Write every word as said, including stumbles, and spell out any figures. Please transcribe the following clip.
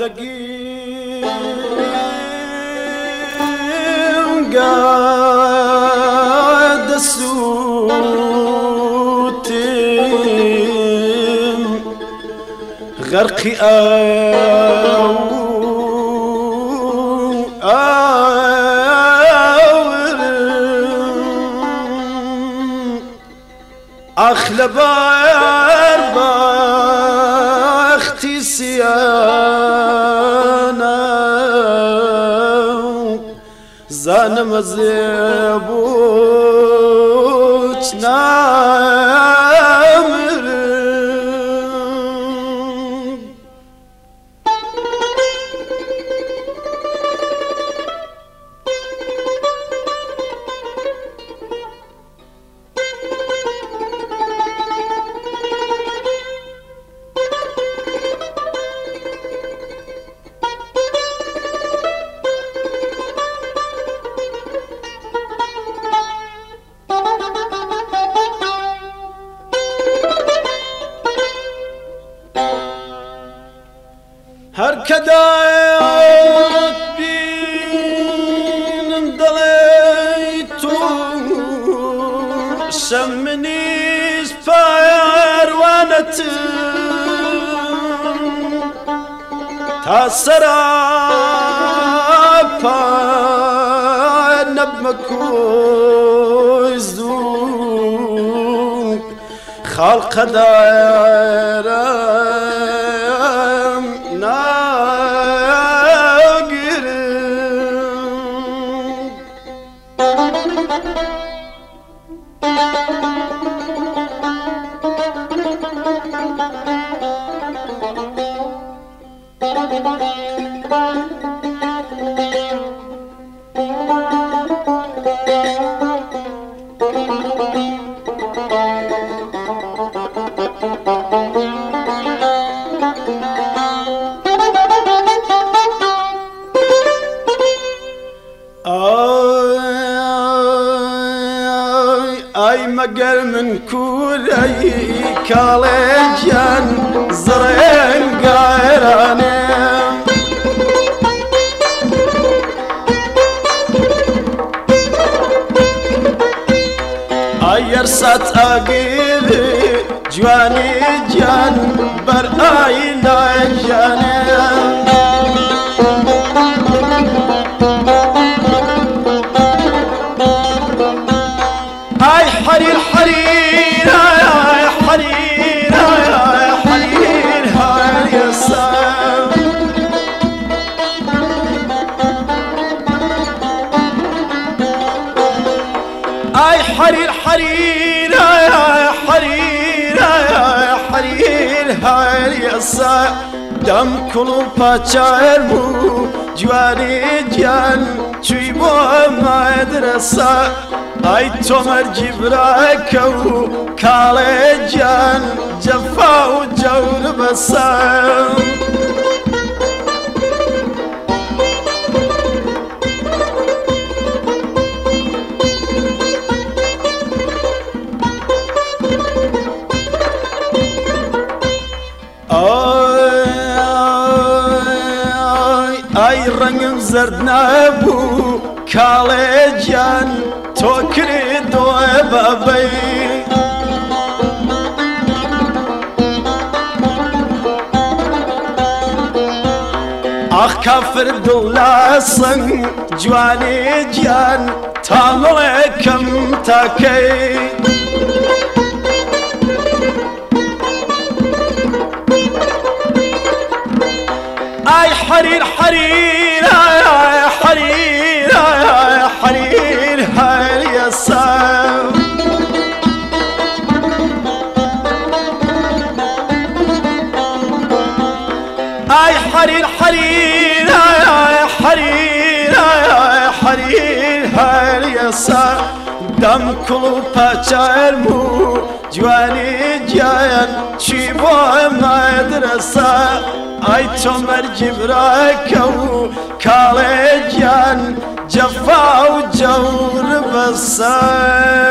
دقيم قاد السوتم غرقي أو أخلى بار باختي سيانا زان مزيبوش نامر هر كدايت بين دليتو شمنيش فاير وانتم تاسرابا نبمكوزوك خلق دايرة أي مقر من كوري كالجان زرين قايراني أي رسات أقيلي جواني جان بر أي لا جاني حرير حرير يا حرير يا حرير هاي السام اي حرير حرير يا حرير يا حرير هاي السام دم كلو پاچارمو جوانی جان چوی بو مدرسه أي تومر جبراكو كالجان جفا وجور بسام أي رنگ زرد نبو كالجان توكري دوي بابي اخ كافر دولاسن جواني جان تاملكم تاكي اي حرير حرير يا حرير يا حرير هاي السام اي حرير حرير يا حرير يا حرير هاي السام دم كلو پاچارمو جواني جان چی بو مدرسه أي تومر جبراكو كالجان جفا وجور بسام